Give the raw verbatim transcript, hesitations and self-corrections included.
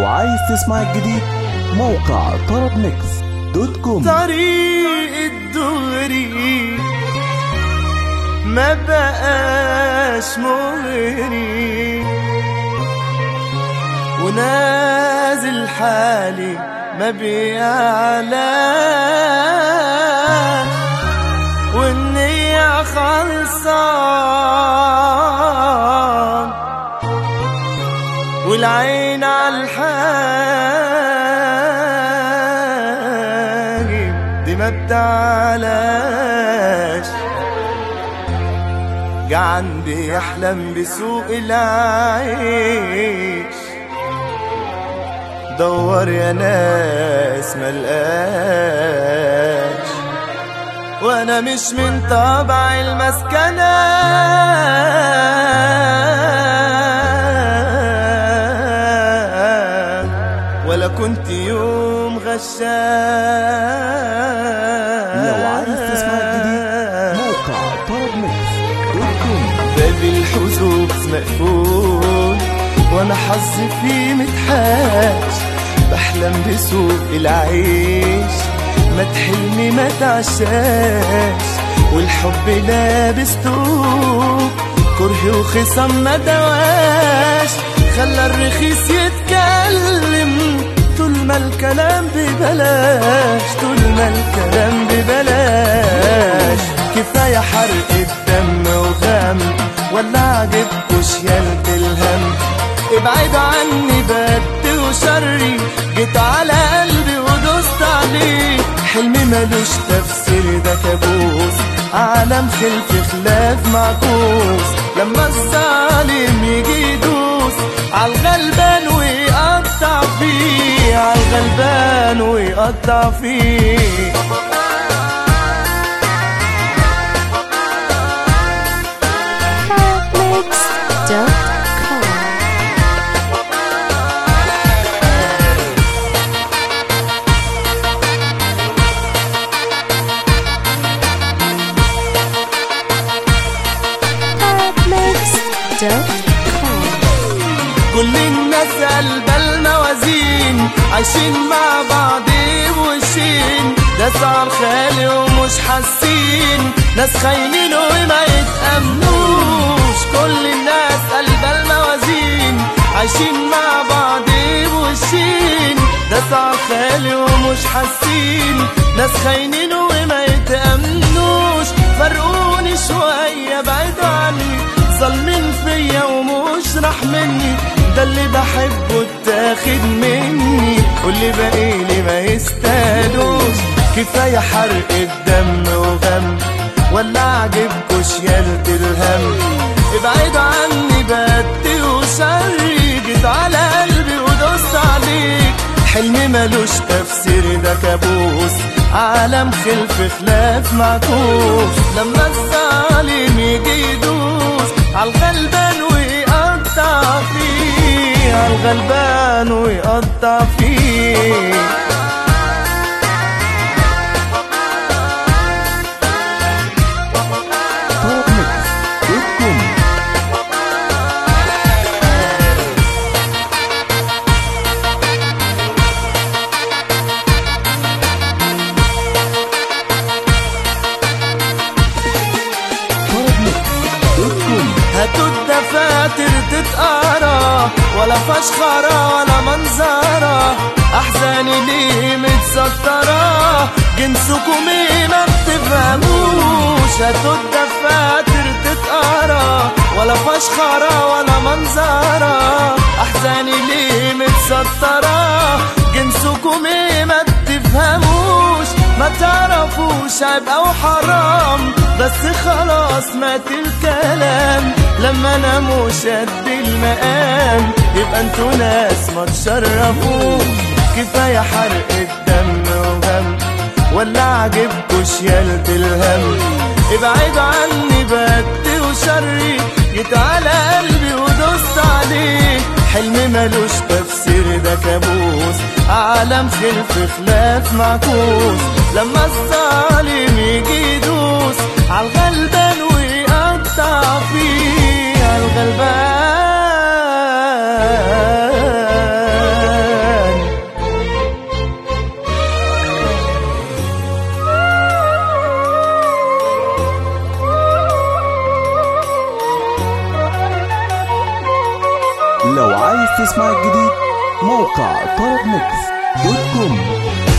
عايز تسمع الجديد موقع طرب ميكس دوت كوم. طريق الدغري ما بقاش مغري ونازل حالي ما بيعلاش والنية خلصان والعين عالحاجب دي ما بتعلاش. جعان بيحلم بسوق العيش دور يا ناس ملقاش وانا مش من طبع المسكنة ولا كنت يوم غشاش. لو عايز تسمع الجديد موقع طرب ميكس دوت كوم. باب الحظوظ مقفول وانا حظي فيه متحاش بحلم بسوق العيش ما تحلمي ما تعشاش والحب لابس توب كره وخصم ما دواش خلى الرخيص يتكلم طول ما الكلام ببلاش طول ما الكلام ببلاش. كفاية حرق الدم وغم ولا عجبكوش يالت الهم ابعد عني بد وشري جيت على قلبي ودوست عليه حلمي ملوش تفسير ده كابوس عالم خلف خلاف معكوس لما الظالم يجي يدوس عالغلبان ويقطع فيه عالغلبان ويقطع فيه. كل الناس قلب الموازين عايشين مع بعض بوشين ده سعر خالي ومش حاسين ناس خاينين وما يتأمنوش. كل الناس قلب الموازين عايشين مع بعض بوشين ده سعر خالي ومش حاسين ناس خاينين وما يتأمنوش. فرقوني شوية بعيدوا عني ظالمين فيا ومش راح مني ده اللي بحبه اتاخد مني واللي باقيلي ما يستاهلوش. كفاية حرق الدم وغم ولا عجبكوش يالت الهم ابعدوا عني بدي وشري جيت على قلبي ودوست عليك حلمي ملوش تفسير ده كابوس عالم خلف خلاف معكوس لما الظالم يجي يدوس عالغلبان ويقطع فيه عالغلبان ويقطع فيه. طرب ميكس دوت كوم. هاتوا الدفاتر تتقرا ولا فشخرة ولا منظرة أحزاني ليه متسطرة جنسكم ايه ما بتفهموش. هاتوا الدفاتر تتقرا ولا فشخرة ولا منظرة أحزاني ليه متسطرة جنسكم ايه ما بتفهموش. ما تعرفوش عيب او حرام بس خلاص مات الكلام لما انا مش قد المقام يبقى انتوا ناس ما تشرفوش. كفاية حرق الدم وغم ولا عجبكوش يالت الهم ابعدوا عني بدي وشري جيت على قلبي ودوست عليه حلمي ملوش تفسير ده كابوس عالم خلف خلاف معكوس لما الظالم يجي يدوس عالغلبان ويقطع فيه عالغلبان تسمع الجديد موقع طرب ميكس دوت كوم.